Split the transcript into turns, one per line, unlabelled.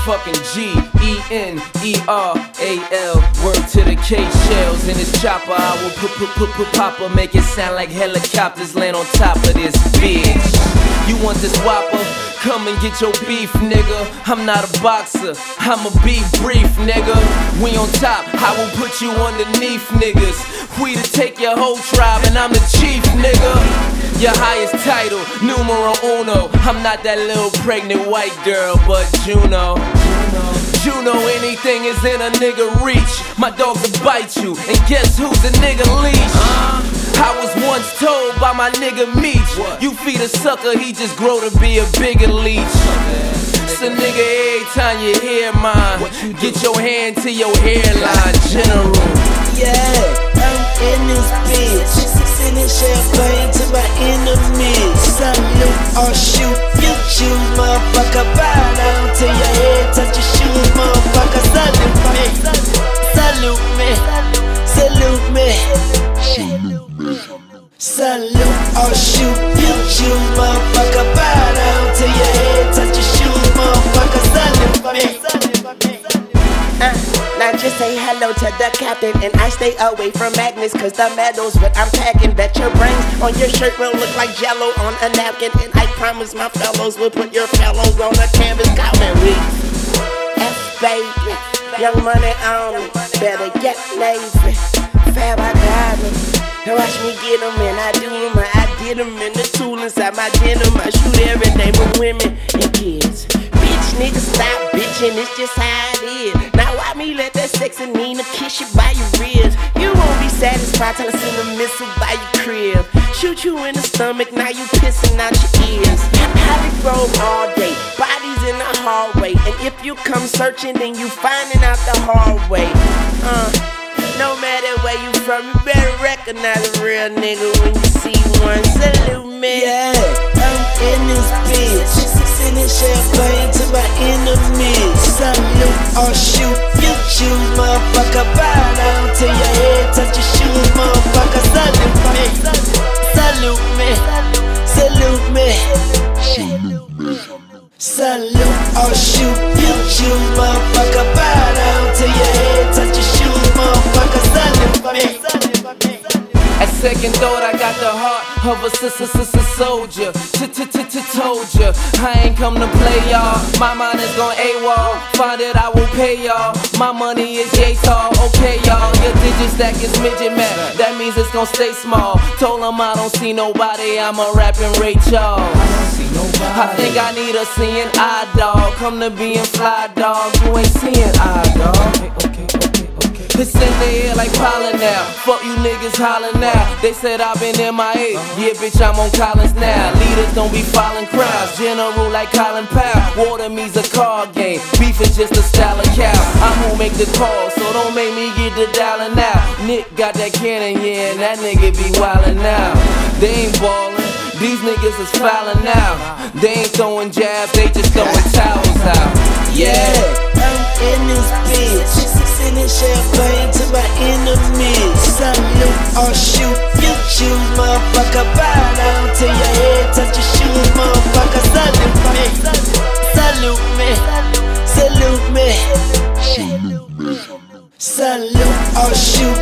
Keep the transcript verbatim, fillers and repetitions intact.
motherfucking G E N E R A L. Word to the K-shells in this chopper. I will put put put put popper, make it sound like helicopters land on top of this bitch. You want this whopper? Come and get your beef, nigga. I'm not a boxer, I'ma be brief, nigga. We on top, I will put you underneath, niggas. We to take your whole tribe and I'm the chief, nigga. Your highest title, numero uno. I'm not that little pregnant white girl, but Juno. Juno, anything is in a nigga reach. My dog will bite you, and guess who's the nigga leash? I was once told by my nigga Meech, you feed a sucker, he just grow to be a bigger leech. So nigga, every time you hear mine, get your hand to your hairline, general.
Yeah, I'm in this bitch, sending champagne to my enemies. Salute or shoot, you choose, motherfucker. Bow down to your head, touch your shoes, motherfucker. Salute me, salute me, salute me, salute or shoot, you choose, motherfucker. Bow down to your head, touch your shoes, motherfucker. Salute me. Uh, now just say hello to the captain, and I stay away from magnets, cause the medals what I'm packing. Bet your brains on your shirt will look like jello on a napkin, and I promise my fellows will put your fellows on the canvas. Counting weeks, F baby, young money on me, better get Navy, Fab I got me. Now watch me get them, and I do them, I did them in the tool inside my denim. I shoot every day with women and kids. Bitch, nigga, stop bitching, it's just how it is. Now why me let that sexy Nina kiss you by your ribs? You won't be satisfied till I send a missile by your crib. Shoot you in the stomach, now you pissing out your ears. Holly Grove all day, bodies in the hallway. And if you come searching, then you finding out the hard way. Uh, no matter where you from, you better recognize a real nigga when you see one. Salute me. Yeah, I'm in this bitch, sending champagne to my enemies. Salute or shoot, you choose, motherfucker. Bow down to your head, touch your shoes, motherfucker. Salute me, salute me, salute me, salute or shoot, you choose, motherfucker. Bow down to your head, touch your shoes, motherfucker. Salute me.
At second thought, I got the heart of a sister, sister soldier. Told ya, I ain't come to play y'all. My mind is gon' AWOL. Find it, I will pay y'all. My money is yay tall. Okay, y'all. Your digit stack is midget map. That means it's gon' stay small. Told them I don't see nobody. I'ma rap and rate y'all. I think I need a seeing eye, dog. Come to being fly, dog. You ain't seeing eye, dog. It's in the air like pollen now. Fuck you niggas hollering now. They said I've been M I A. Yeah, bitch, I'm on Collins now. Leaders don't be following crowds. General like Colin Powell. Water me's a card game. Beef is just a style of cow. I'm who make the call, so don't make me get the dialing now. Nick got that cannon, yeah, and that nigga be wildin' now. They ain't ballin'. These niggas is fouling now. They ain't throwing jabs, they just throwing towels out.
Yeah, I'm in this bitch, sending champagne to my enemies. Salute or shoot, you choose, motherfucker. Bow down to your head, touch your shoes, motherfucker. Salute me, salute me, salute me, salute or shoot,